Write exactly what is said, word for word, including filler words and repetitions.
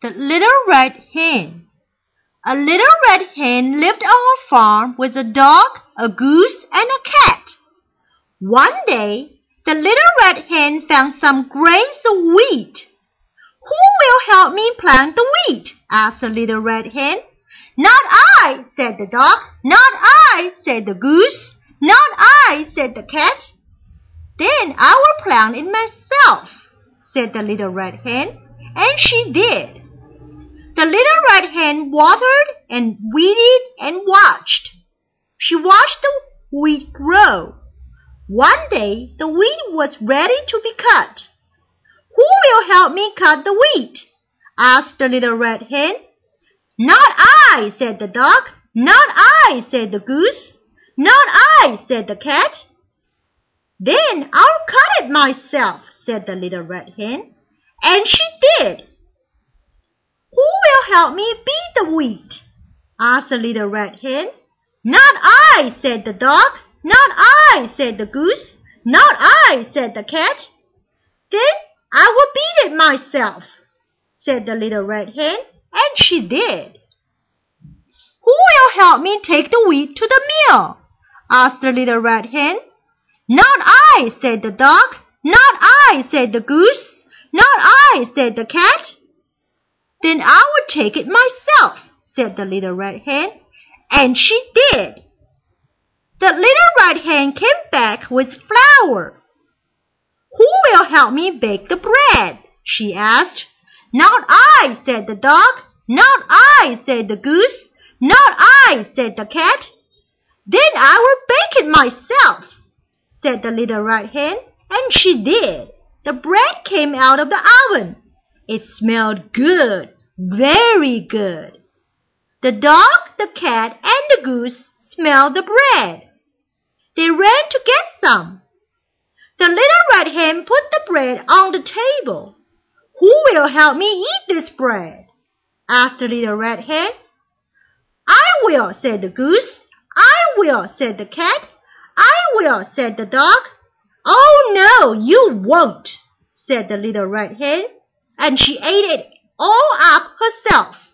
The Little Red Hen. A little red hen lived on her farm with a dog, a goose, and a cat. One day, the little red hen found some grains of wheat. "Who will help me plant the wheat?" asked the little red hen. "Not I," said the dog. "Not I," said the goose. "Not I," said the cat. "Then I will plant it myself," said the little red hen, and she did. The little red hen watered and weeded and watched. She watched the wheat grow. One day, the wheat was ready to be cut. "Who will help me cut the wheat?" asked the little red hen. "Not I," said the dog. "Not I," said the goose. "Not I," said the cat. "Then I'll cut it myself," said the little red hen, and she did. "Who will help me beat the wheat?" asked the little red hen. "Not I," said the dog. "Not I," said the goose. "Not I," said the cat. "Then I will beat it myself," said the little red hen, and she did. "Who will help me take the wheat to the mill?" asked the little red hen. "Not I," said the dog. "Not I," said the goose. "Not I," said the cat. "Then I will take it myself," said the little red hen, and she did. The little red hen came back with flour. "Who will help me bake the bread?" she asked. "Not I," said the dog. "Not I," said the goose. "Not I," said the cat. "Then I will bake it myself," said the little red hen, and she did. The bread came out of the oven. It smelled good, very good. The dog, the cat, and the goose smelled the bread. They ran to get some. The little red hen put the bread on the table. "Who will help me eat this bread?" asked the little red hen. "I will," said the goose. "I will," said the cat. "I will," said the dog. "Oh, no, you won't," said the little red hen, and she ate it all up herself.